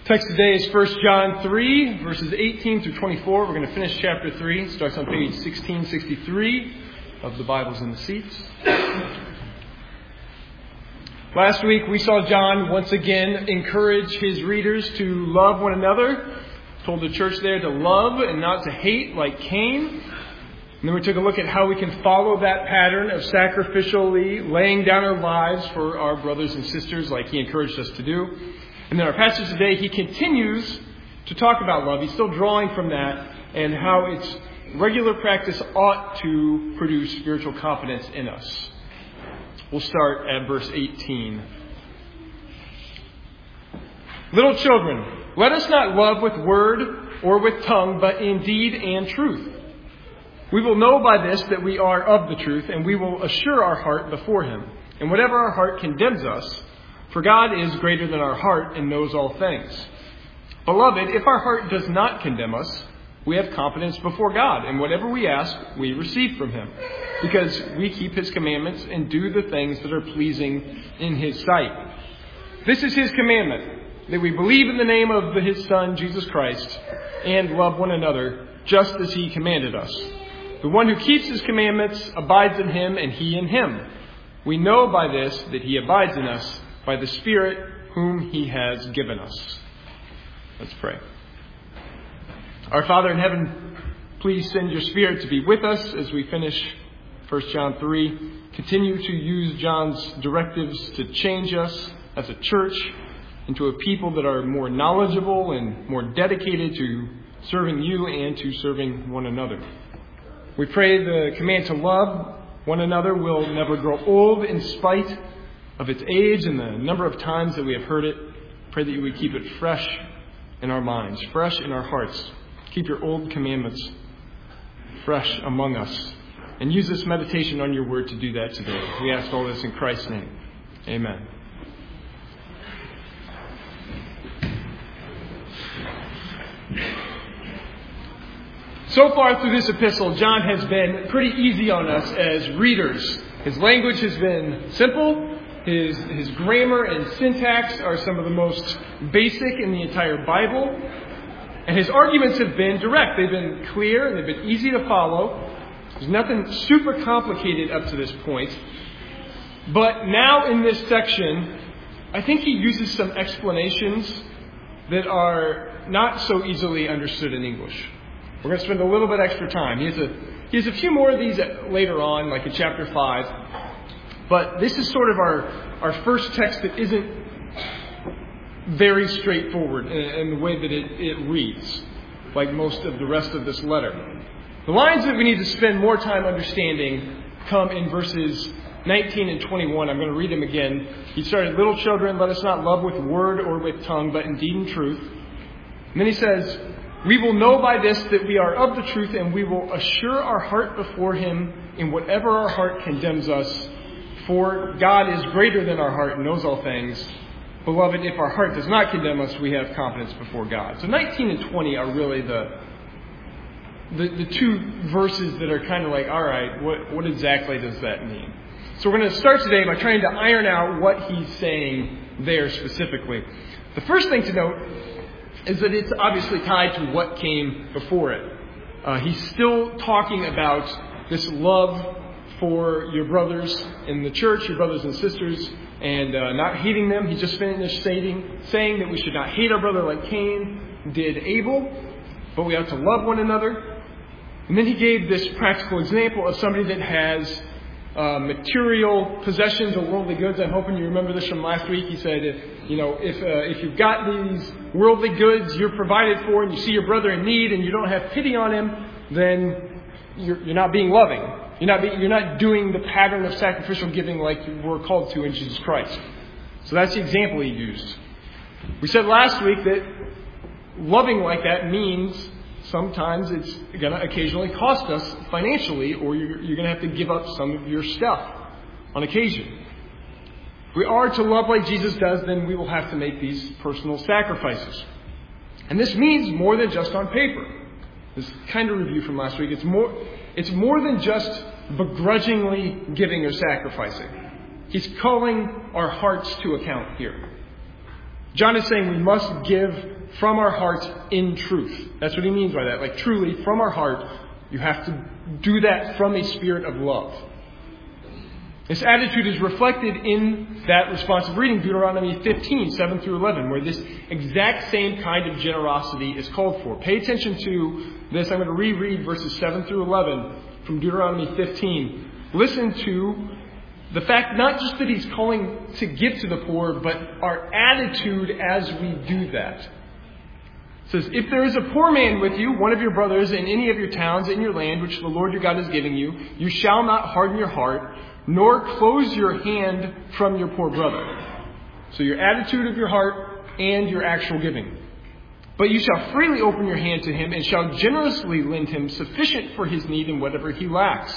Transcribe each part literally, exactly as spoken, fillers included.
Text today is First John three, verses eighteen through twenty-four. We're going to finish chapter three. It starts on page sixteen sixty-three of the Bibles in the seats. Last week we saw John once again encourage his readers to love one another. Told the church there to love and not to hate like Cain. And then we took a look at how we can follow that pattern of sacrificially laying down our lives for our brothers and sisters like he encouraged us to do. And then our passage today, he continues to talk about love. He's still drawing from that and how its regular practice ought to produce spiritual confidence in us. We'll start at verse eighteen. Little children, let us not love with word or with tongue, but in deed and truth. We will know by this that we are of the truth, and we will assure our heart before him. And whatever our heart condemns us, for God is greater than our heart and knows all things. Beloved, if our heart does not condemn us, we have confidence before God, and whatever we ask, we receive from him, because we keep his commandments and do the things that are pleasing in his sight. This is his commandment, that we believe in the name of his Son, Jesus Christ, and love one another, just as he commanded us. The one who keeps his commandments abides in him, and he in him. We know by this that he abides in us, by the Spirit whom he has given us. Let's pray. Our Father in heaven, please send your Spirit to be with us as we finish First John three. Continue to use John's directives to change us as a church into a people that are more knowledgeable and more dedicated to serving you and to serving one another. We pray the command to love one another will never grow old in spite of its age and the number of times that we have heard it. Pray that you would keep it fresh in our minds, fresh in our hearts. Keep your old commandments fresh among us. And use this meditation on your word to do that today. We ask all this in Christ's name. Amen. So far through this epistle, John has been pretty easy on us as readers. His language has been simple. His, his grammar and syntax are some of the most basic in the entire Bible. And his arguments have been direct. They've been clear and they've been easy to follow. There's nothing super complicated up to this point. But now in this section, I think he uses some explanations that are not so easily understood in English. We're going to spend a little bit extra time. He has a, he has a few more of these later on, like in chapter five. But this is sort of our, our first text that isn't very straightforward in, in the way that it, it reads, like most of the rest of this letter. The lines that we need to spend more time understanding come in verses nineteen and twenty-one. I'm going to read them again. He started, little children, let us not love with word or with tongue, but in deed and truth. And then he says, we will know by this that we are of the truth, and we will assure our heart before him in whatever our heart condemns us. For God is greater than our heart and knows all things. Beloved, if our heart does not condemn us, we have confidence before God. So nineteen and twenty are really the, the, the two verses that are kind of like, all right, what, what exactly does that mean? So we're going to start today by trying to iron out what he's saying there specifically. The first thing to note is that it's obviously tied to what came before it. Uh, he's still talking about this love for your brothers in the church, your brothers and sisters, and uh, not hating them. He just finished saying, saying that we should not hate our brother like Cain did Abel, but we ought to love one another. And then he gave this practical example of somebody that has uh, material possessions or worldly goods. I'm hoping you remember this from last week. He said, if, you know, if uh, if you've got these worldly goods you're provided for, and you see your brother in need, and you don't have pity on him, then you're, you're not being loving. You're not, being, you're not doing the pattern of sacrificial giving like we're called to in Jesus Christ. So that's the example he used. We said last week that loving like that means sometimes it's going to occasionally cost us financially, or you're, you're going to have to give up some of your stuff on occasion. If we are to love like Jesus does, then we will have to make these personal sacrifices. And this means more than just on paper. This kind of review from last week. It's more, it's more than just begrudgingly giving or sacrificing. He's calling our hearts to account here. John is saying we must give from our heart in truth. That's what he means by that. Like truly, from our heart, you have to do that from a spirit of love. This attitude is reflected in that responsive reading, Deuteronomy fifteen, seven through eleven, where this exact same kind of generosity is called for. Pay attention to this. I'm going to reread verses seven through eleven from Deuteronomy fifteen. Listen to the fact not just that he's calling to give to the poor, but our attitude as we do that. It says, if there is a poor man with you, one of your brothers, in any of your towns in your land, which the Lord your God is giving you, you shall not harden your heart, nor close your hand from your poor brother. So your attitude of your heart and your actual giving. But you shall freely open your hand to him and shall generously lend him sufficient for his need and whatever he lacks.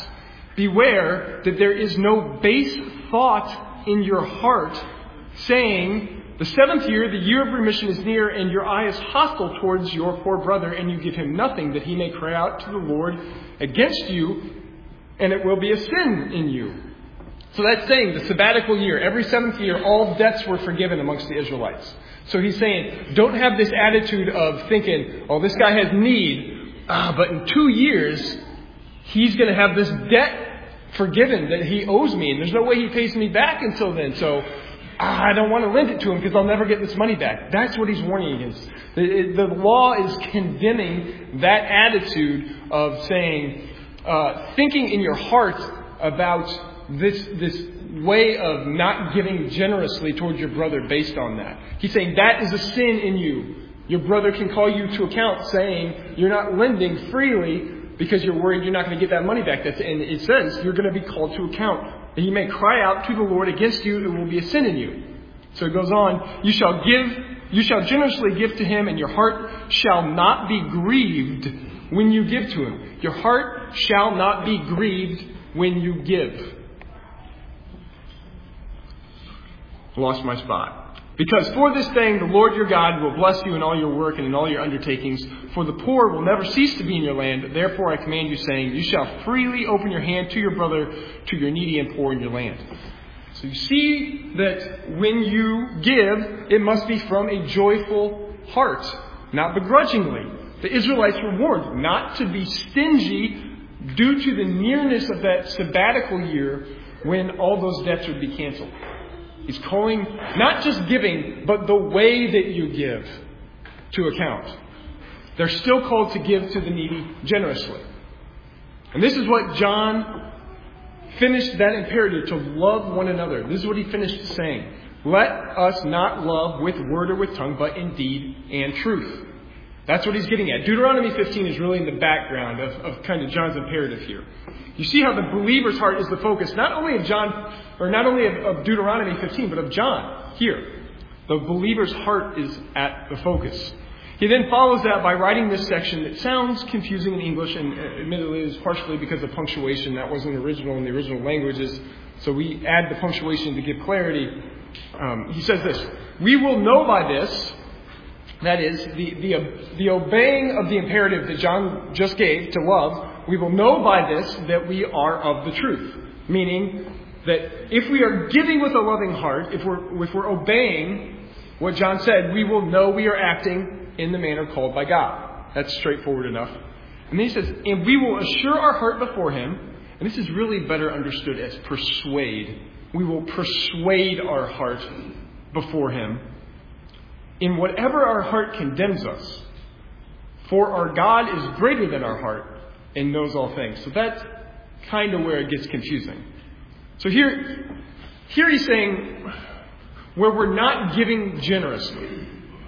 Beware that there is no base thought in your heart saying, the seventh year, the year of remission is near, and your eye is hostile towards your poor brother, and you give him nothing, that he may cry out to the Lord against you, and it will be a sin in you. So that's saying the sabbatical year, every seventh year, all debts were forgiven amongst the Israelites. So he's saying, don't have this attitude of thinking, oh, this guy has need, ah, but in two years, he's going to have this debt forgiven that he owes me, and there's no way he pays me back until then. So ah, I don't want to lend it to him because I'll never get this money back. That's what he's warning against. The, the law is condemning that attitude of saying, uh, thinking in your heart about this this way of not giving generously towards your brother based on that. He's saying that is a sin in you. Your brother can call you to account saying you're not lending freely because you're worried you're not going to get that money back. That's, and it says you're going to be called to account. And you may cry out to the Lord against you, it will be a sin in you. So it goes on, you shall give, you shall generously give to him, and your heart shall not be grieved when you give to him. Your heart shall not be grieved when you give. Lost my spot. Because for this thing, the Lord your God will bless you in all your work and in all your undertakings. For the poor will never cease to be in your land. Therefore I command you, saying, you shall freely open your hand to your brother, to your needy and poor in your land. So you see that when you give, it must be from a joyful heart, not begrudgingly. The Israelites were warned not to be stingy due to the nearness of that sabbatical year when all those debts would be canceled. He's calling not just giving, but the way that you give to account. They're still called to give to the needy generously. And this is what John finished that imperative, to love one another. This is what he finished saying. Let us not love with word or with tongue, but in deed and truth. That's what he's getting at. Deuteronomy fifteen is really in the background of, of kind of John's imperative here. You see how the believer's heart is the focus, not only of John, or not only of, of Deuteronomy fifteen, but of John here. The believer's heart is at the focus. He then follows that by writing this section that sounds confusing in English, and admittedly is partially because of punctuation. That wasn't original in the original languages, so we add the punctuation to give clarity. Um, he says this, we will know by this, that is, the, the, the obeying of the imperative that John just gave to love, we will know by this that we are of the truth. Meaning that if we are giving with a loving heart, if we're, if we're obeying what John said, we will know we are acting in the manner called by God. That's straightforward enough. And then he says, and we will assure our heart before him, and this is really better understood as persuade. We will persuade our heart before him in whatever our heart condemns us. For our God is greater than our heart and knows all things. So that's kind of where it gets confusing. So here, here he's saying, where we're not giving generously,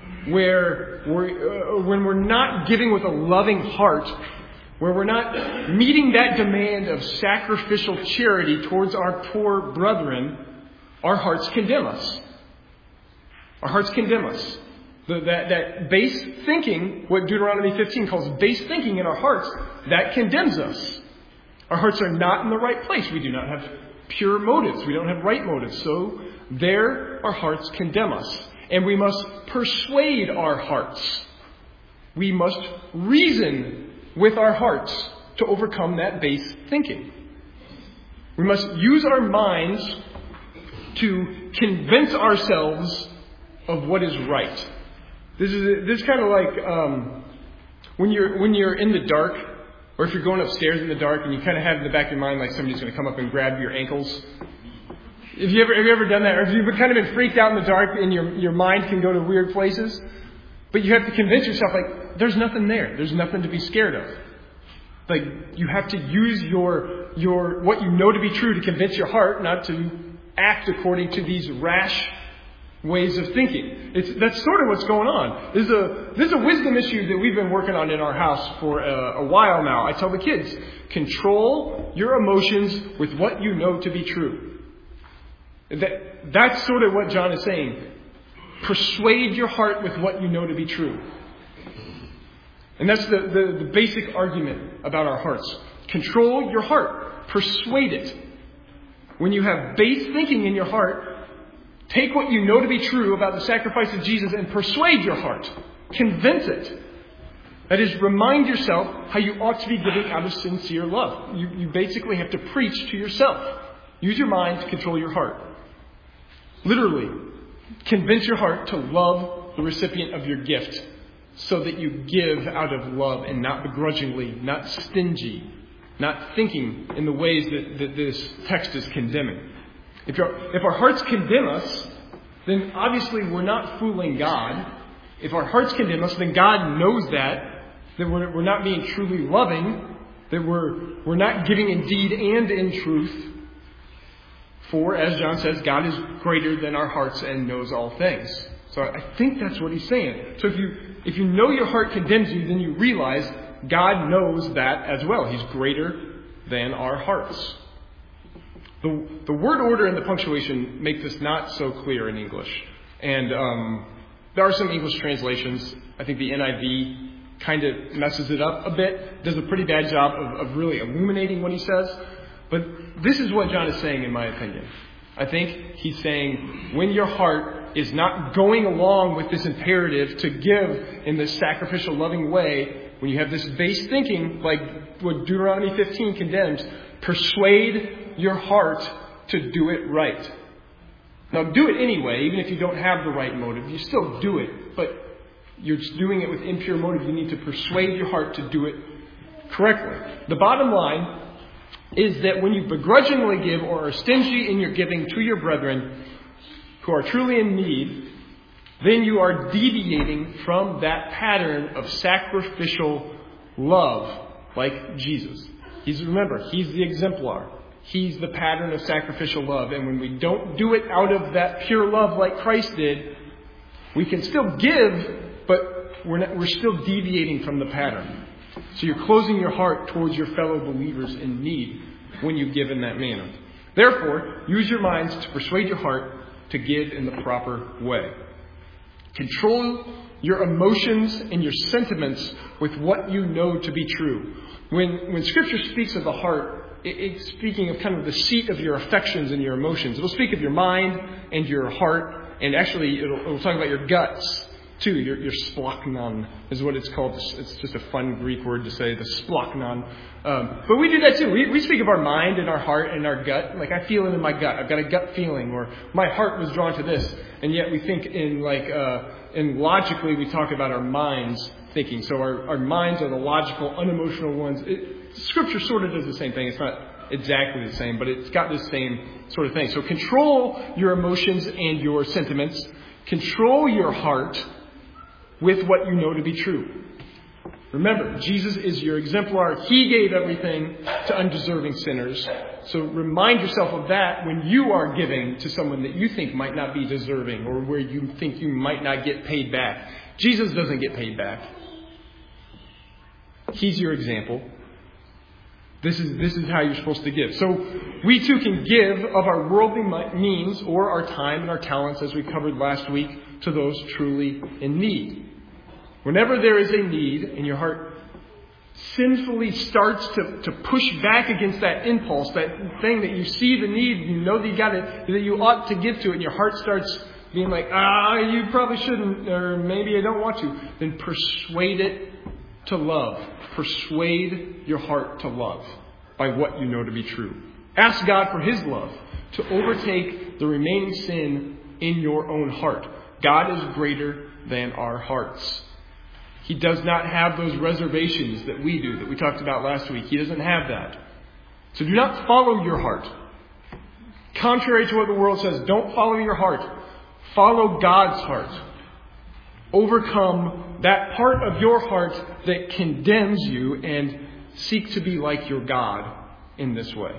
where we're, uh, when we're not giving with a loving heart, where we're not meeting that demand of sacrificial charity towards our poor brethren, our hearts condemn us. Our hearts condemn us. The, that, that base thinking, what Deuteronomy fifteen calls base thinking in our hearts, that condemns us. Our hearts are not in the right place. We do not have pure motives. We don't have right motives. So there our hearts condemn us. And we must persuade our hearts. We must reason with our hearts to overcome that base thinking. We must use our minds to convince ourselves of what is right. This is this is kind of like um, when you're when you're in the dark, or if you're going upstairs in the dark and you kind of have in the back of your mind like somebody's going to come up and grab your ankles. Have you ever have you ever done that? Or have you kind of been freaked out in the dark and your your mind can go to weird places, but you have to convince yourself like there's nothing there. There's nothing to be scared of. Like you have to use your your what you know to be true to convince your heart not to act according to these rash ways of thinking. It's that's sort of what's going on. This is a this is a wisdom issue that we've been working on in our house for a, a while now. I tell the kids, control your emotions with what you know to be true. That that's sort of what John is saying. Persuade your heart with what you know to be true. And that's the, the, the basic argument about our hearts. Control your heart. Persuade it. When you have base thinking in your heart, take what you know to be true about the sacrifice of Jesus and persuade your heart. Convince it. That is, remind yourself how you ought to be giving out of sincere love. You, you basically have to preach to yourself. Use your mind to control your heart. Literally, convince your heart to love the recipient of your gift so that you give out of love and not begrudgingly, not stingy, not thinking in the ways that, that this text is condemning. If, if our hearts condemn us, then obviously we're not fooling God. If our hearts condemn us, then God knows that, that we're, we're not being truly loving, that we're, we're not giving in deed and in truth. For, as John says, God is greater than our hearts and knows all things. So I think that's what he's saying. So if you if you know your heart condemns you, then you realize God knows that as well. He's greater than our hearts. The, the word order and the punctuation make this not so clear in English. And um, there are some English translations. I think the N I V kind of messes it up a bit. Does a pretty bad job of, of really illuminating what he says. But this is what John is saying, in my opinion. I think he's saying when your heart is not going along with this imperative to give in this sacrificial, loving way, when you have this base thinking, like what Deuteronomy fifteen condemns, persuade your heart to do it right. Now, do it anyway, even if you don't have the right motive. You still do it, but you're just doing it with impure motive. You need to persuade your heart to do it correctly. The bottom line is that when you begrudgingly give or are stingy in your giving to your brethren who are truly in need, then you are deviating from that pattern of sacrificial love like Jesus. He's, remember, he's the exemplar. He's the pattern of sacrificial love. And when we don't do it out of that pure love like Christ did, we can still give, but we're, not, we're still deviating from the pattern. So you're closing your heart towards your fellow believers in need when you give in that manner. Therefore, use your minds to persuade your heart to give in the proper way. Control your emotions and your sentiments with what you know to be true. When, when Scripture speaks of the heart, it, it's speaking of kind of the seat of your affections and your emotions. It'll speak of your mind and your heart, and actually it'll, it'll talk about your guts too. Your, your splachnon is what it's called. It's just a fun Greek word to say, the splachnon. Um, but we do that too. We, we speak of our mind and our heart and our gut. Like, I feel it in my gut. I've got a gut feeling, or my heart was drawn to this. And yet we think in like, uh, and logically we talk about our minds thinking. So our, our minds are the logical, unemotional ones. It, Scripture sort of does the same thing. It's not exactly the same, but it's got this same sort of thing. So control your emotions and your sentiments. Control your heart with what you know to be true. Remember, Jesus is your exemplar. He gave everything to undeserving sinners. So remind yourself of that when you are giving to someone that you think might not be deserving, or where you think you might not get paid back. Jesus doesn't get paid back. He's your example. This is, this is how you're supposed to give. So we too can give of our worldly means or our time and our talents, as we covered last week, to those truly in need. Whenever there is a need and your heart sinfully starts to, to push back against that impulse, that thing that you see the need, you know that you got it, that you ought to give to it, and your heart starts being like, ah, you probably shouldn't, or maybe I don't want to, then persuade it to love. Persuade your heart to love by what you know to be true. Ask God for His love to overtake the remaining sin in your own heart. God is greater than our hearts. He does not have those reservations that we do, that we talked about last week. He doesn't have that. So do not follow your heart. Contrary to what the world says, don't follow your heart. Follow God's heart. Overcome that part of your heart that condemns you and seek to be like your God in this way.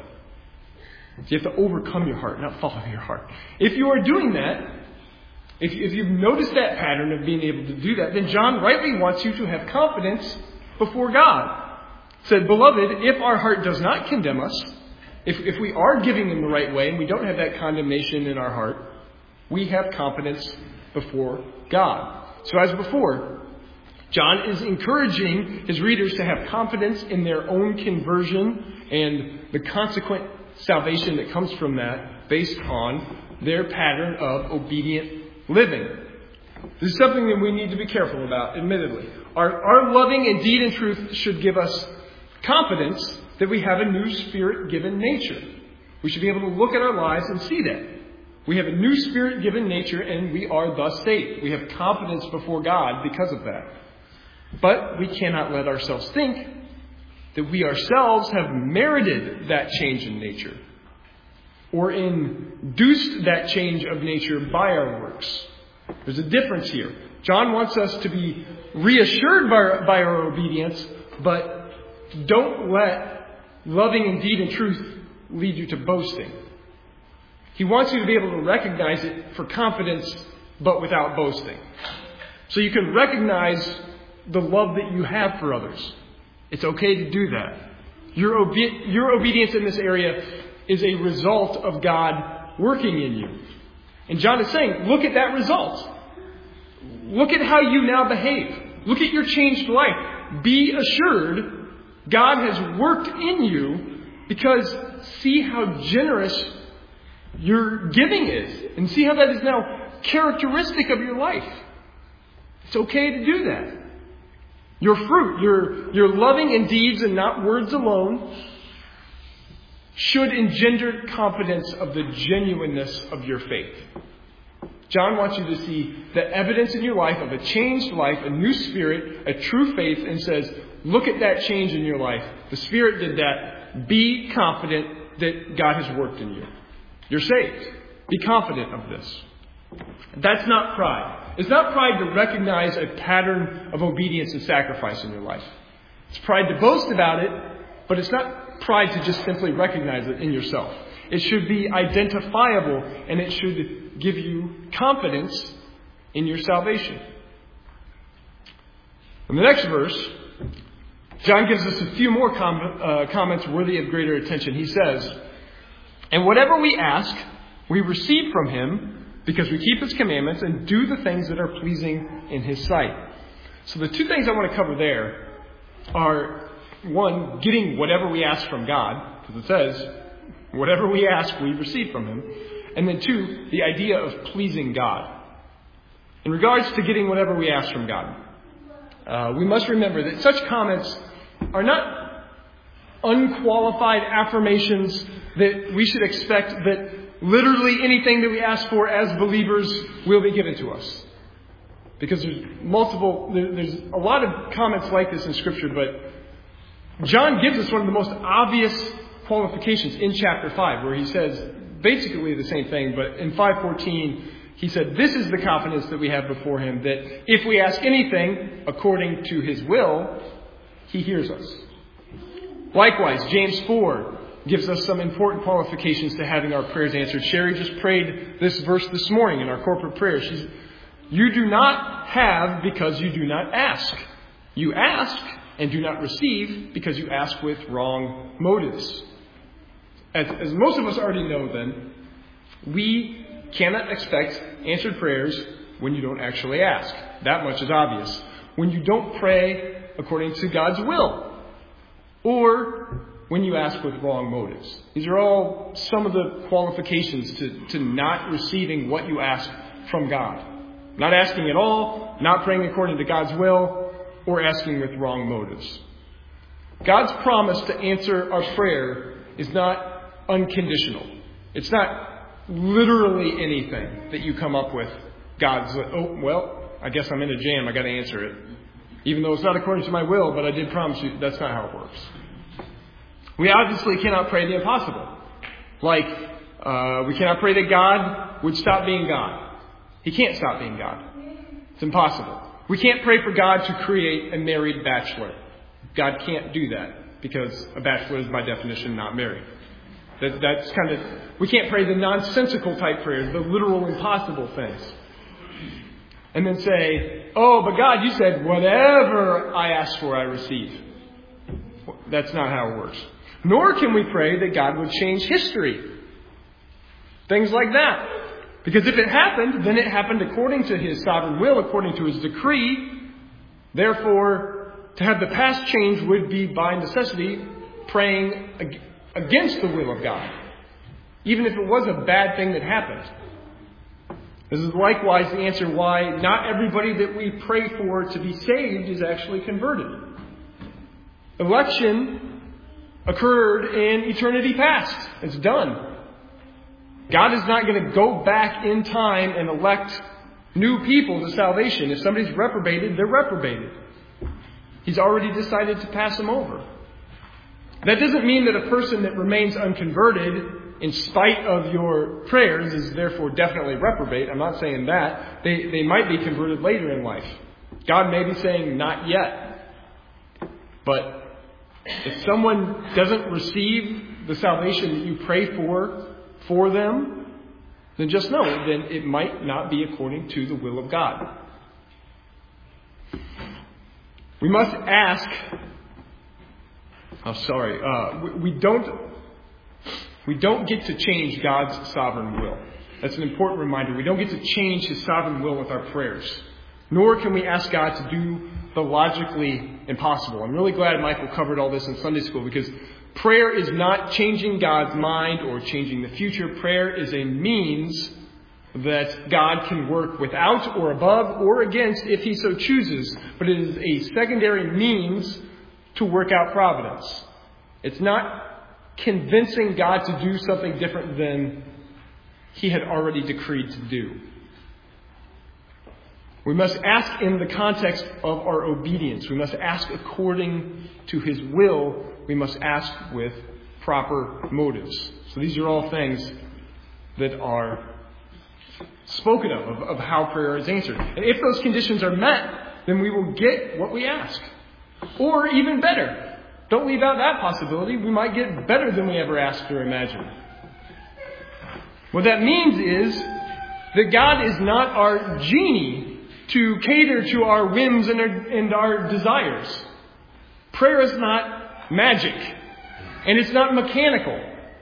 You have to overcome your heart, not follow your heart. If you are doing that, if, if you've noticed that pattern of being able to do that, then John rightly wants you to have confidence before God. He said, beloved, if our heart does not condemn us, if, if we are giving in the right way and we don't have that condemnation in our heart, we have confidence before God. So as before, John is encouraging his readers to have confidence in their own conversion and the consequent salvation that comes from that based on their pattern of obedient living. This is something that we need to be careful about, admittedly. Our, our loving and deed and truth should give us confidence that we have a new Spirit-given nature. We should be able to look at our lives and see that. We have a new Spirit-given nature and we are thus saved. We have confidence before God because of that. But we cannot let ourselves think that we ourselves have merited that change in nature or induced that change of nature by our works. There's a difference here. John wants us to be reassured by our, by our obedience, but don't let loving in deed and truth lead you to boasting. He wants you to be able to recognize it for confidence, but without boasting. So you can recognize the love that you have for others. It's okay to do that. Your, obe- your obedience in this area is a result of God working in you. And John is saying, look at that result. Look at how you now behave. Look at your changed life. Be assured God has worked in you, because see how generous your giving is. And see how that is now characteristic of your life. It's okay to do that. Your fruit, your, your loving in deeds and not words alone, should engender confidence of the genuineness of your faith. John wants you to see the evidence in your life of a changed life, a new spirit, a true faith, and says, look at that change in your life. The Spirit did that. Be confident that God has worked in you. You're saved. Be confident of this. That's not pride. It's not pride to recognize a pattern of obedience and sacrifice in your life. It's pride to boast about it, but it's not pride to just simply recognize it in yourself. It should be identifiable, and it should give you confidence in your salvation. In the next verse, John gives us a few more com- uh, comments worthy of greater attention. He says, and whatever we ask, we receive from Him, because we keep His commandments and do the things that are pleasing in His sight. So the two things I want to cover there are, one, getting whatever we ask from God, because it says, whatever we ask, we receive from Him. And then two, the idea of pleasing God. In regards to getting whatever we ask from God, uh, we must remember that such comments are not unqualified affirmations that we should expect that literally anything that we ask for as believers will be given to us. Because there's multiple, there's a lot of comments like this in Scripture, but John gives us one of the most obvious qualifications in chapter five, where he says basically the same thing, but in five fourteen, he said, this is the confidence that we have before Him, that if we ask anything according to His will, He hears us. Likewise, James four gives us some important qualifications to having our prayers answered. Sherry just prayed this verse this morning in our corporate prayer. She's, you do not have because you do not ask. You ask and do not receive because you ask with wrong motives. As, as most of us already know then, we cannot expect answered prayers when you don't actually ask. That much is obvious. When you don't pray according to God's will, or when you ask with wrong motives. These are all some of the qualifications to, to not receiving what you ask from God. Not asking at all, not praying according to God's will, or asking with wrong motives. God's promise to answer our prayer is not unconditional. It's not literally anything that you come up with God's like, oh, well, I guess I'm in a jam. I got to answer it. Even though it's not according to my will, but I did promise you that's not how it works. We obviously cannot pray the impossible. Like, uh, we cannot pray that God would stop being God. He can't stop being God. It's impossible. We can't pray for God to create a married bachelor. God can't do that because a bachelor is by definition not married. That, that's kind of, we can't pray the nonsensical type prayers, the literal impossible things. And then say, oh, but God, you said, whatever I ask for, I receive. That's not how it works. Nor can we pray that God would change history. Things like that. Because if it happened, then it happened according to His sovereign will, according to His decree. Therefore, to have the past change would be by necessity praying against the will of God. Even if it was a bad thing that happened. This is likewise the answer why not everybody that we pray for to be saved is actually converted. Election occurred in eternity past. It's done. God is not going to go back in time and elect new people to salvation. If somebody's reprobated, they're reprobated. He's already decided to pass them over. That doesn't mean that a person that remains unconverted in spite of your prayers is therefore definitely reprobate. I'm not saying that. They, they might be converted later in life. God may be saying, not yet. But if someone doesn't receive the salvation that you pray for, for them, then just know then it might not be according to the will of God. We must ask, oh sorry, uh, we, we don't we don't get to change God's sovereign will. That's an important reminder. We don't get to change His sovereign will with our prayers. Nor can we ask God to do the logically impossible. I'm really glad Michael covered all this in Sunday school because prayer is not changing God's mind or changing the future. Prayer is a means that God can work without or above or against if He so chooses. But it is a secondary means to work out providence. It's not convincing God to do something different than He had already decreed to do. We must ask in the context of our obedience. We must ask according to His will. We must ask with proper motives. So these are all things that are spoken of, of, of how prayer is answered. And if those conditions are met, then we will get what we ask. Or even better. Don't leave out that possibility. We might get better than we ever asked or imagined. What that means is that God is not our genie to cater to our whims and our, and our desires. Prayer is not magic. And it's not mechanical.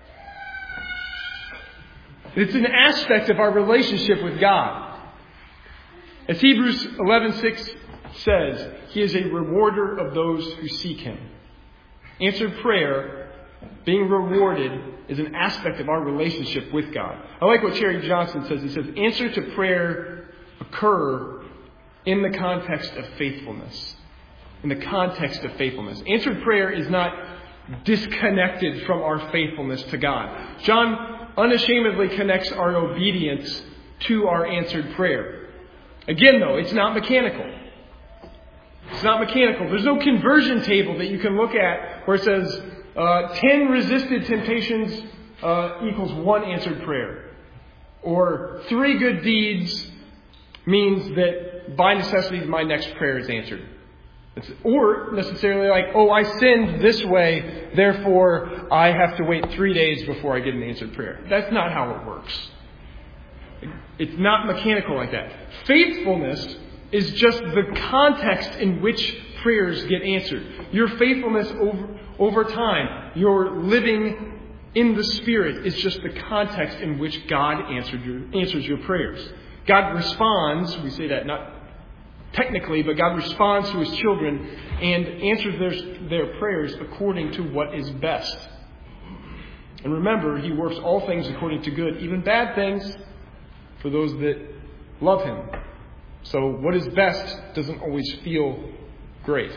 It's an aspect of our relationship with God. As Hebrews eleven six says, He is a rewarder of those who seek Him. Answered prayer, being rewarded, is an aspect of our relationship with God. I like what Cherry Johnson says. He says, answer to prayer occur in the context of faithfulness. In the context of faithfulness. Answered prayer is not disconnected from our faithfulness to God. John unashamedly connects our obedience to our answered prayer. Again, though, it's not mechanical. It's not mechanical. There's no conversion table that you can look at where it says uh, ten resisted temptations uh, equals one answered prayer. Or three good deeds means that by necessity my next prayer is answered. It's, or necessarily like, oh, I sinned this way, therefore I have to wait three days before I get an answered prayer. That's not how it works. It's not mechanical like that. Faithfulness is just the context in which prayers get answered. Your faithfulness over, over time, your living in the Spirit is just the context in which God answered your, answers your prayers. God responds, we say that not technically, but God responds to His children and answers their, their prayers according to what is best. And remember, He works all things according to good, even bad things, for those that love Him. So what is best doesn't always feel great.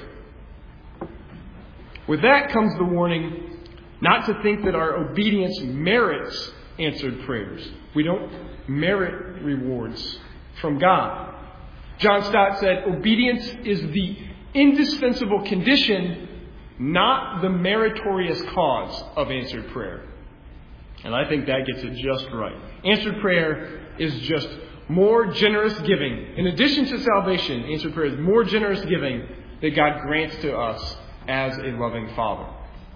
With that comes the warning not to think that our obedience merits answered prayers. We don't merit rewards from God. John Stott said, obedience is the indispensable condition, not the meritorious cause of answered prayer. And I think that gets it just right. Answered prayer is just more generous giving. In addition to salvation, answered prayer is more generous giving that God grants to us as a loving Father.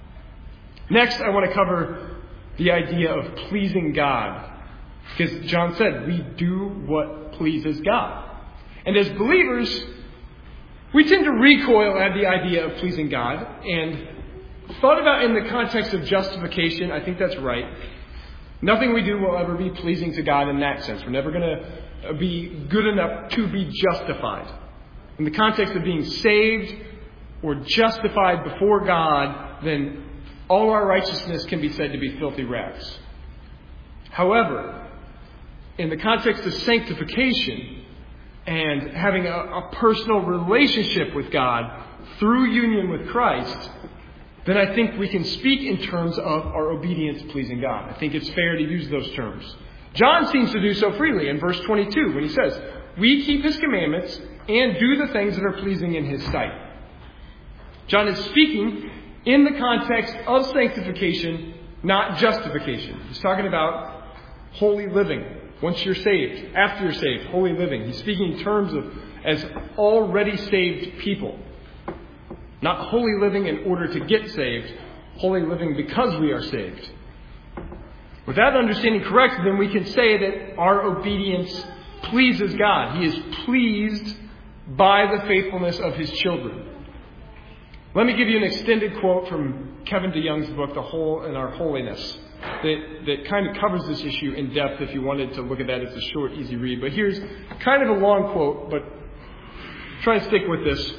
Next, I want to cover the idea of pleasing God. Because John said, we do what pleases God. And as believers, we tend to recoil at the idea of pleasing God. And thought about in the context of justification, I think that's right. Nothing we do will ever be pleasing to God in that sense. We're never going to be good enough to be justified. In the context of being saved or justified before God, then all our righteousness can be said to be filthy rags. However, in the context of sanctification and having a, a personal relationship with God through union with Christ, then I think we can speak in terms of our obedience pleasing God. I think it's fair to use those terms. John seems to do so freely in verse twenty-two when he says, we keep his commandments and do the things that are pleasing in his sight. John is speaking in the context of sanctification, not justification. He's talking about holy living. Once you're saved, after you're saved, holy living. He's speaking in terms of as already saved people. Not holy living in order to get saved, holy living because we are saved. With that understanding correct, then we can say that our obedience pleases God. He is pleased by the faithfulness of his children. Let me give you an extended quote from Kevin DeYoung's book, The Whole in Our Holiness, that, that kind of covers this issue in depth if you wanted to look at that. It's a short, easy read. But here's kind of a long quote, but try to stick with this.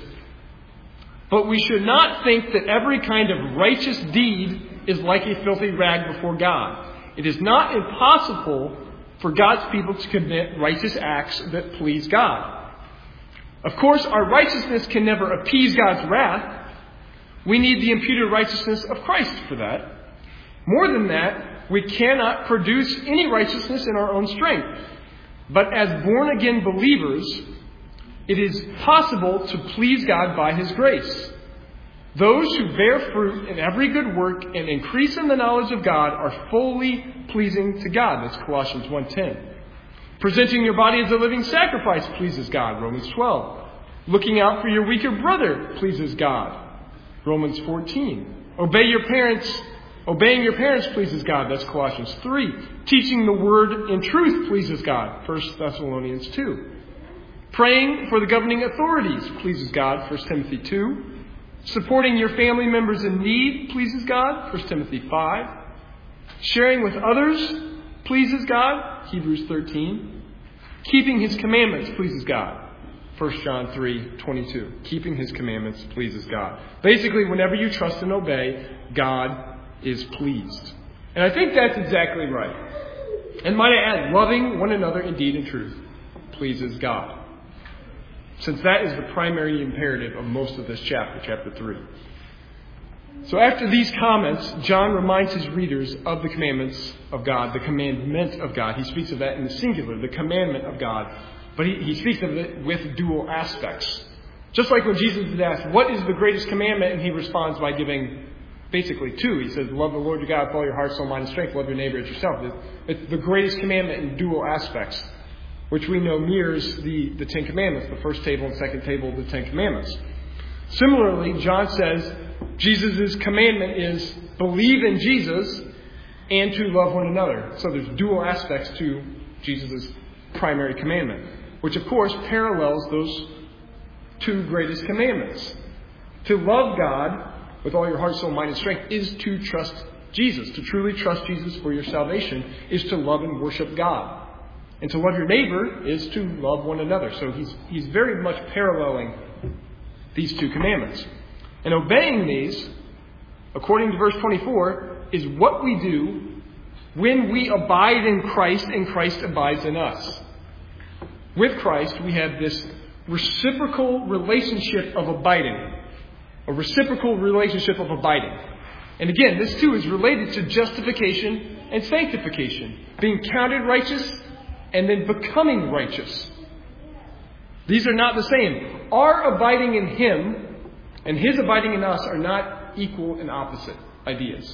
But we should not think that every kind of righteous deed is like a filthy rag before God. It is not impossible for God's people to commit righteous acts that please God. Of course, our righteousness can never appease God's wrath. We need the imputed righteousness of Christ for that. More than that, we cannot produce any righteousness in our own strength. But as born-again believers, it is possible to please God by his grace. Those who bear fruit in every good work and increase in the knowledge of God are fully pleasing to God. That's Colossians one ten. Presenting your body as a living sacrifice pleases God. Romans twelve. Looking out for your weaker brother pleases God. Romans fourteen. Obey your parents. Obeying your parents pleases God. That's Colossians three. Teaching the word in truth pleases God. First Thessalonians two. Praying for the governing authorities pleases God. First Timothy two. Supporting your family members in need pleases God. First Timothy five. Sharing with others pleases God. Hebrews thirteen. Keeping his commandments pleases God. First John three twenty-two. Keeping his commandments pleases God. Basically, whenever you trust and obey, God is pleased. And I think that's exactly right. And might I add, loving one another in deed and truth pleases God. Since that is the primary imperative of most of this chapter, chapter three. So after these comments, John reminds his readers of the commandments of God, the commandment of God. He speaks of that in the singular, the commandment of God. But he, he speaks of it with dual aspects. Just like when Jesus is asked, what is the greatest commandment? And he responds by giving basically two. He says, love the Lord your God with all your heart, soul, mind, and strength. Love your neighbor as yourself. It's the greatest commandment in dual aspects, which we know mirrors the, the Ten Commandments, the first table and second table of the Ten Commandments. Similarly, John says Jesus' commandment is believe in Jesus and to love one another. So there's dual aspects to Jesus' primary commandment, which of course parallels those two greatest commandments. To love God with all your heart, soul, mind, and strength is to trust Jesus. To truly trust Jesus for your salvation is to love and worship God. And to love your neighbor is to love one another. So he's he's very much paralleling these two commandments. And obeying these, according to verse twenty-four, is what we do when we abide in Christ and Christ abides in us. With Christ, we have this reciprocal relationship of abiding. A reciprocal relationship of abiding. And again, this too is related to justification and sanctification. Being counted righteous and then becoming righteous. These are not the same. Our abiding in Him and His abiding in us are not equal and opposite ideas.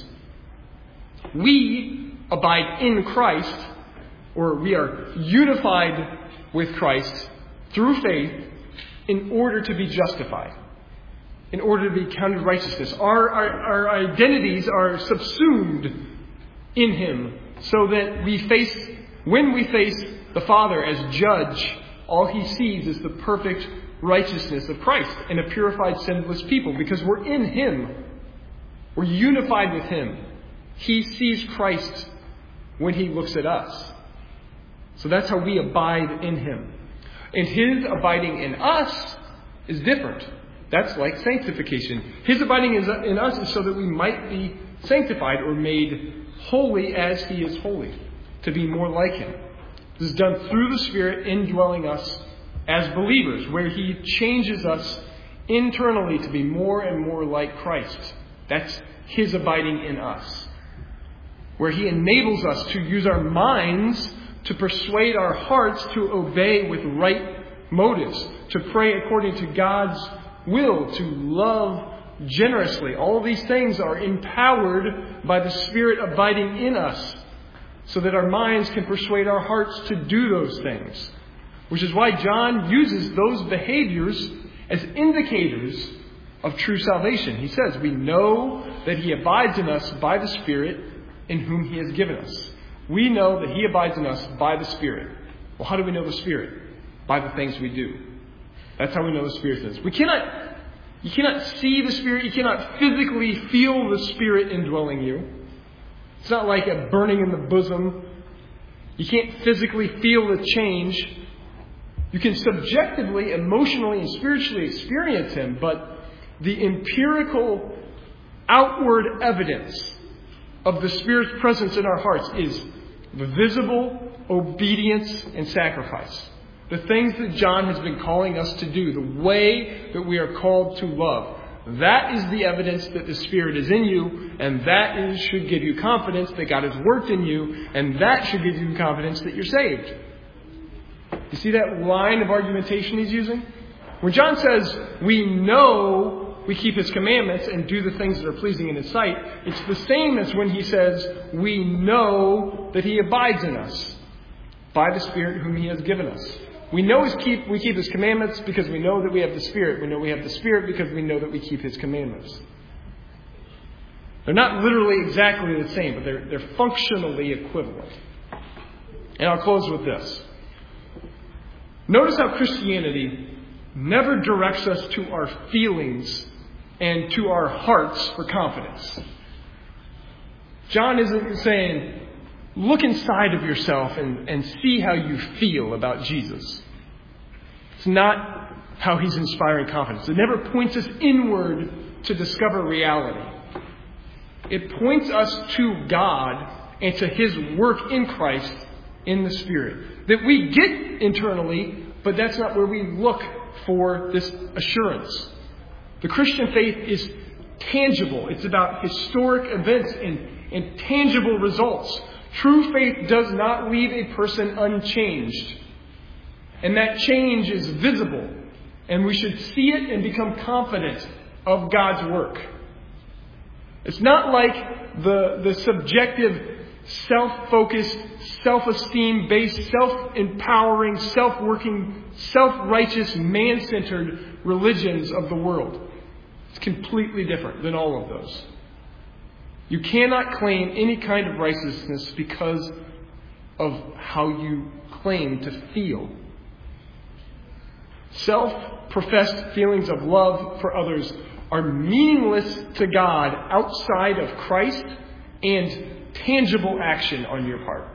We abide in Christ, or we are unified with Christ through faith in order to be justified, in order to be counted righteousness. Our, our, our identities are subsumed in Him so that we face, when we face the Father as judge, all He sees is the perfect righteousness of Christ and a purified, sinless people, because we're in Him. We're unified with Him. He sees Christ when He looks at us. So that's how we abide in Him. And His abiding in us is different. That's like sanctification. His abiding in us is so that we might be sanctified or made holy as He is holy, to be more like Him. This is done through the Spirit indwelling us as believers, where He changes us internally to be more and more like Christ. That's His abiding in us, where He enables us to use our minds to persuade our hearts to obey with right motives, to pray according to God's will, to love generously. All of these things are empowered by the Spirit abiding in us, so that our minds can persuade our hearts to do those things. Which is why John uses those behaviors as indicators of true salvation. He says, we know that He abides in us by the Spirit in whom He has given us. We know that He abides in us by the Spirit. Well, how do we know the Spirit? By the things we do. That's how we know the Spirit is. We cannot, you cannot see the Spirit. You cannot physically feel the Spirit indwelling you. It's not like a burning in the bosom. You can't physically feel the change. You can subjectively, emotionally, and spiritually experience Him, but the empirical outward evidence of the Spirit's presence in our hearts is the visible obedience and sacrifice. The things that John has been calling us to do, the way that we are called to love. That is the evidence that the Spirit is in you, and that is, should give you confidence that God has worked in you, and that should give you confidence that you're saved. You see that line of argumentation he's using? When John says, we know we keep His commandments and do the things that are pleasing in His sight, it's the same as when he says, we know that He abides in us by the Spirit whom He has given us. We know his keep, we keep His commandments because we know that we have the Spirit. We know we have the Spirit because we know that we keep His commandments. They're not literally exactly the same, but they're, they're functionally equivalent. And I'll close with this. Notice how Christianity never directs us to our feelings and to our hearts for confidence. John isn't saying, look inside of yourself and, and see how you feel about Jesus. It's not how He's inspiring confidence. It never points us inward to discover reality. It points us to God and to His work in Christ in the Spirit. That we get internally, but that's not where we look for this assurance. The Christian faith is tangible. It's about historic events and, and tangible results. True faith does not leave a person unchanged. And that change is visible. And we should see it and become confident of God's work. It's not like the, the subjective, self-focused, self-esteem based, self-empowering, self-working, self-righteous, man-centered religions of the world. It's completely different than all of those. You cannot claim any kind of righteousness because of how you claim to feel. Self-professed feelings of love for others are meaningless to God outside of Christ and tangible action on your part.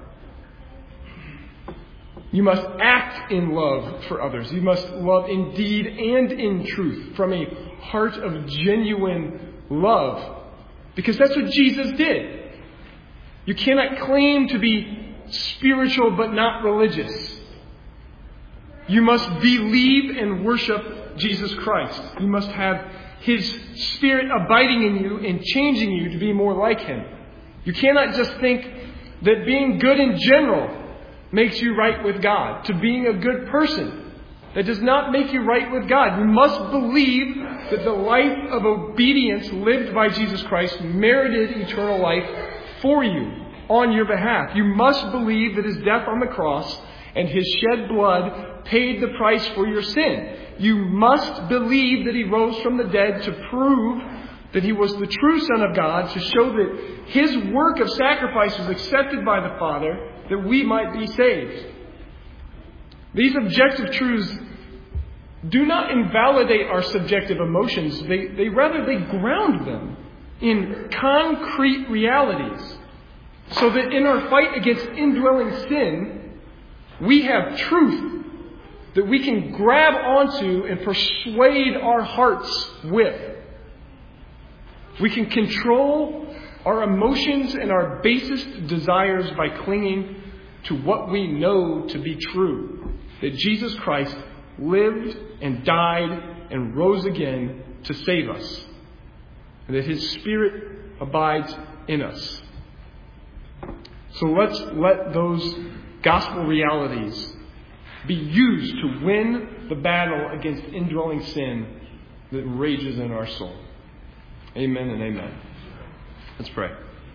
You must act in love for others. You must love in deed and in truth from a heart of genuine love. Because that's what Jesus did. You cannot claim to be spiritual but not religious. You must believe and worship Jesus Christ. You must have His Spirit abiding in you and changing you to be more like Him. You cannot just think that being good in general makes you right with God. To being a good person That does not make you right with God. You must believe that the life of obedience lived by Jesus Christ merited eternal life for you on your behalf. You must believe that his death on the cross and his shed blood paid the price for your sin. You must believe that he rose from the dead to prove that he was the true Son of God, to show that his work of sacrifice was accepted by the Father, that we might be saved. These objective truths do not invalidate our subjective emotions. They, they rather, they ground them in concrete realities, so that in our fight against indwelling sin, we have truth that we can grab onto and persuade our hearts with. We can control our emotions and our basest desires by clinging to what we know to be true. That Jesus Christ lived and died and rose again to save us. And that his Spirit abides in us. So let's let those gospel realities be used to win the battle against indwelling sin that rages in our soul. Amen and amen. Let's pray.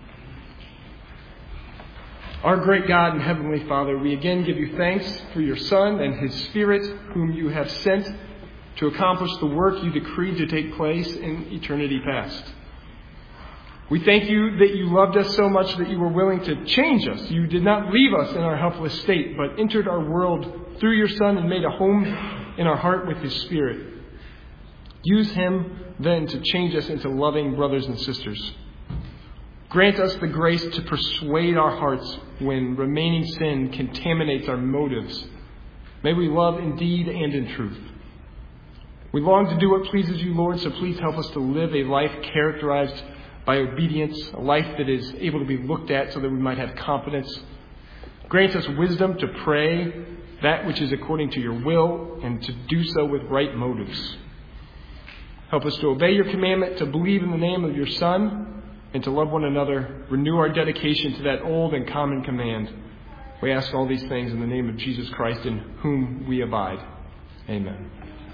Our great God and Heavenly Father, we again give you thanks for your Son and his Spirit, whom you have sent to accomplish the work you decreed to take place in eternity past. We thank you that you loved us so much that you were willing to change us. You did not leave us in our helpless state, but entered our world through your Son and made a home in our heart with his Spirit. Use him then to change us into loving brothers and sisters. Grant us the grace to persuade our hearts when remaining sin contaminates our motives. May we love in deed and in truth. We long to do what pleases you, Lord, so please help us to live a life characterized by obedience, a life that is able to be looked at so that we might have confidence. Grant us wisdom to pray that which is according to your will and to do so with right motives. Help us to obey your commandment, to believe in the name of your Son, and to love one another. Renew our dedication to that old and common command. We ask all these things in the name of Jesus Christ, in whom we abide. Amen.